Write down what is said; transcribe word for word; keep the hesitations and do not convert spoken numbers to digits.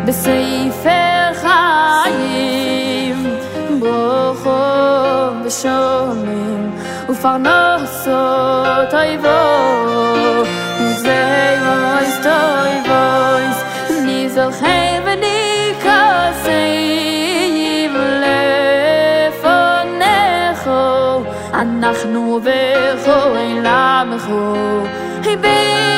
בספר חיים ברוכו ושומעים ופרנסות אויבו וזייבויס טויבויס נזרחי וניקסים לפונךו אנחנו בכו אילמכו